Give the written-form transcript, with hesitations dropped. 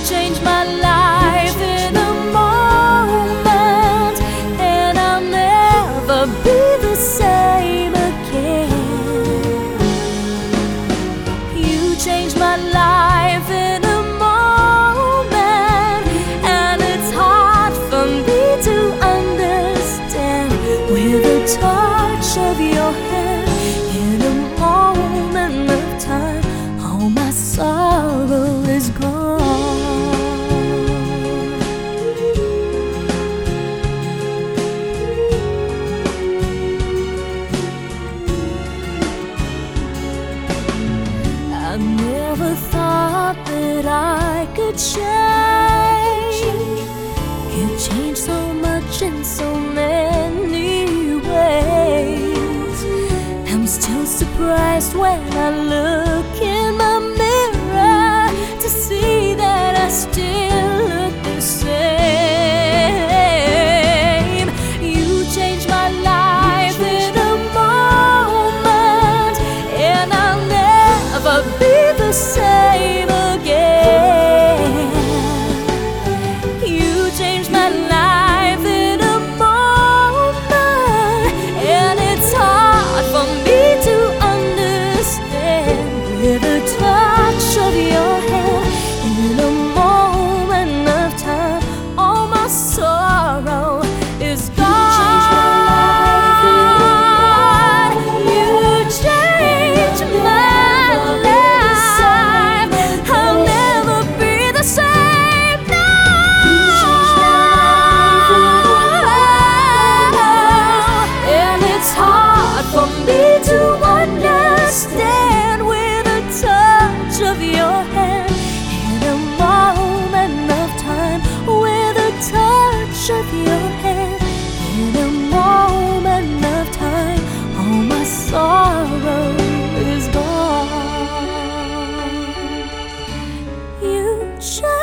changed my life in a moment, and I'll never be the same again. You changed my life in a moment, and it's hard for me to understand. With a touch of your hand, in a moment of time, all my sorrow is gone. I never thought that I could change. You changed so much in so many ways. I'm still surprised when I look in my mirror to see that I still look the same. You changed my life in a moment, and I'll never be the same again. You changed my life in a moment, and it's hard for me to understand. With a touch of your hand, in a moment of time, all my sorrow is gone. You changed my life. I'll never be the same now. And it's hard for me to understand. With a touch of your hand, in a moment of time, with a touch of your hand, in a moment of time, all my sorrow is gone. You